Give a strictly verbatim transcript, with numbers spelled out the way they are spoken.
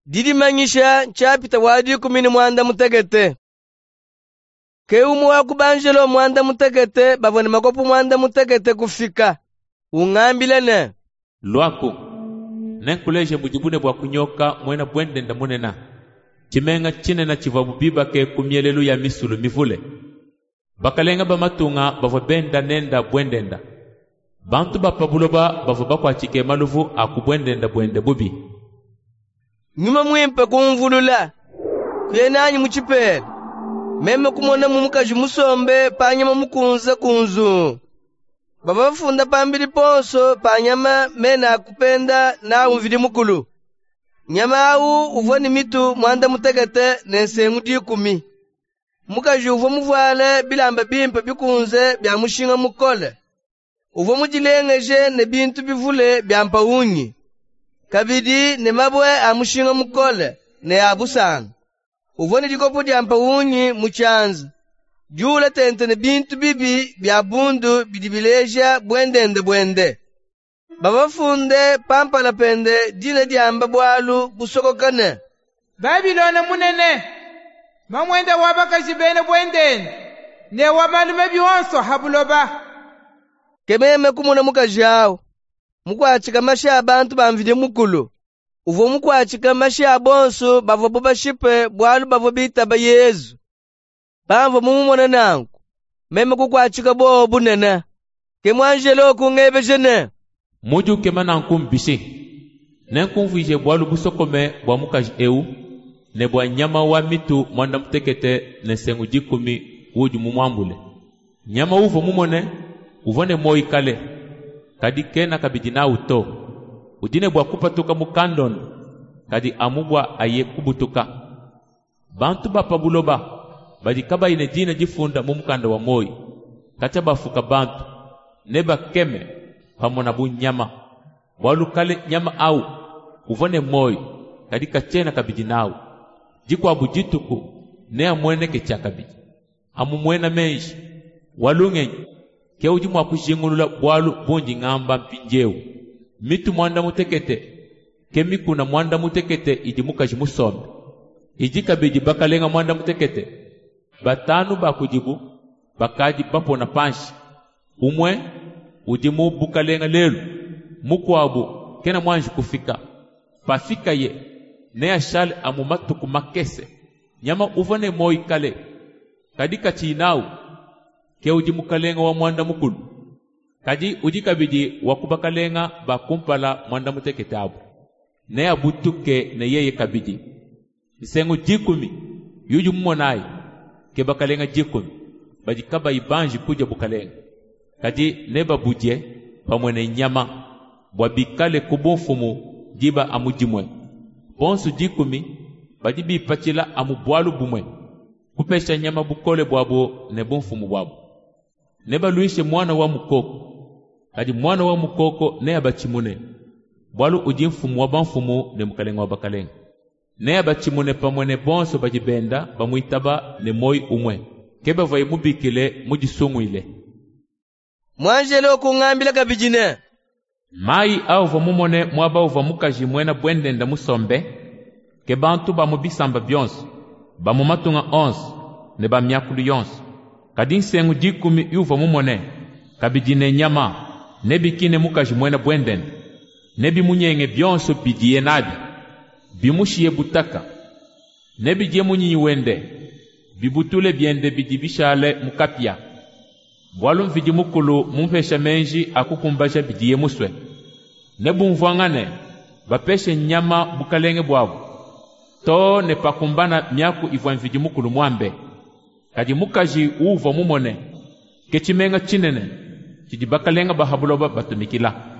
didi manyisha chapita wadi kumini mwanda mutegete. Ke umu wa kubanjelo mwanda mutegete bavone makopu mwanda mutegete kufika. Ungambile ne. Luaku. Nenkuleje mujibune bwa kunyoka mwena bwendenda munena. Chimenga chine na chivabu biba ke kumyelelu ya misulu mivule. Bakalenga ba matunga bavo benda nenda bwendenda. Bantu ba pabuloba bavo bakwa chike maluvu akubwendenda bwende bubi. Nyuma mwimpe kumvulula. Kuyenanyi muchipele. Meme kumona mumukaji musombe panyama mukunza kunzu. Baba funda pambili ponso panyama mena akupenda na uvili mukulu. Nyama au uvoni mitu mwanda mutegete nensengu di kumi. Mukaji uvo muvale bilamba bimpe bikunze bya mushinga mukole. Uvo mujilengeje ne bintu bivule bya mpa unyi. Kabidi ne mabwe amushinga mukole ne abusanga. Uvoni dikopo di ampa unyi muchanza. Jula tente ne bintu bibi bya bundu bidibileja bwendende bwende. Baba funde pampa la pende dina di amba bwalu busoko kane. Babilona munene. Mamwenda wabaka jibene bwendende. Ne wamalume bionso habuloba. Kememe kumuna mukajao. Mukwachika masha abantu bamvide mukulu. Uvo mukwachika masha bonso bavo boba shipe bwalu bavo bita ba Yezu. Bamvo mumumona nangu. Meme kukwachika bo bunene. Kemwanjelo kungebe jene. Muju kemana nkumbisi. Nenkumvije bwalu busokome bwa mukaji eu. Ne bwa nyama wa mitu mwanda mutekete ne sengu jikumi uju mumwambule. Nyama uvo mumone uvone moi kale. Kadi kena kabidina uto. Udine bwa kupatuka mukandon. Kadi amubwa aye kubutuka. Bantu bapa buloba. Badi kaba ine jina jifunda mumukanda wa moi. Kacha bafuka bantu. Neba keme. Pamona bu nyama. Walu kale nyama au. Uvone moi. Kadi kachena kabidinau. Jiko abu jituku. Nea mwene kechaka bidi. Amu mwena meishi. Walungenyi. Kia ujimu wakushingulula walu bunji ngamba mpinjeu. Mitu mwanda mutekete. Kemi kuna mwanda mutekete ijimuka jimusombe. Ijika bidi bakalenga mwanda mutekete. Batanu bakujibu. Bakaji papo na panshi. Umwe. Ujimu bukalenga lelu. Mukwabu. Kena mwanji kufika. Pafika ye. Nea shale amumatu kumakese. Nyama uvane moi kale. Kadika chinau. Ke ujimukalenga wa mwanda mukulu. Kaji ujikabidi wakubakalenga bakumpala mwanda mutekete abu. Nea butuke ne yeye kabidi. Isengu jikumi. Yuju mmonai. Ke bakalenga jikumi. Bajikaba ibanji kuja bukalenga. Kaji neba buje pamwene nyama. Wabikale kubunfumu jiba amujimwe. Ponsu jikumi. Bajibi pachila amubwalu bumwe. Kupesha nyama bukole bwabo ne bunfumu bwabo. Neba luishe mwana wa mukoko. Kaji mwana wa mukoko ne abachimune. Bwalu ujimfumu wa banfumu ne mukalenga wa bakalenga. Ne abachimune pamwene bonso bajibenda bamuitaba ne moi umwe. Keba vai mubikile mujisungu ile. Mwanjelo kungambila kabijine. Mai au vamumone mwaba uva mukaji mwena bwendenda musombe. Kebantu ba mubisamba bionso. Ba mumatunga onso. Ne ba myakulu yonso. Kadin sengu jikumi yuva mumone. Kabijine nyama. Nebi kine mukaji mwena bwendenda. Nebi munyenge bionso bidiye nabi. Bimushiye butaka. Nebi je munyi wende. Bibutule biende bidibishale mukapia. Bwalu mvidi mukulu mumfesha menji akukumbasha bidiye muswe. Nebu mvwangane. Bapeshe nyama bukalenge bwabu. To ne pakumbana miaku iva mvidi mukulu mwambe. Kaji mukaji uva mumone. Kechimenga chinene. Chidi bakalenga bahabuloba batumikila.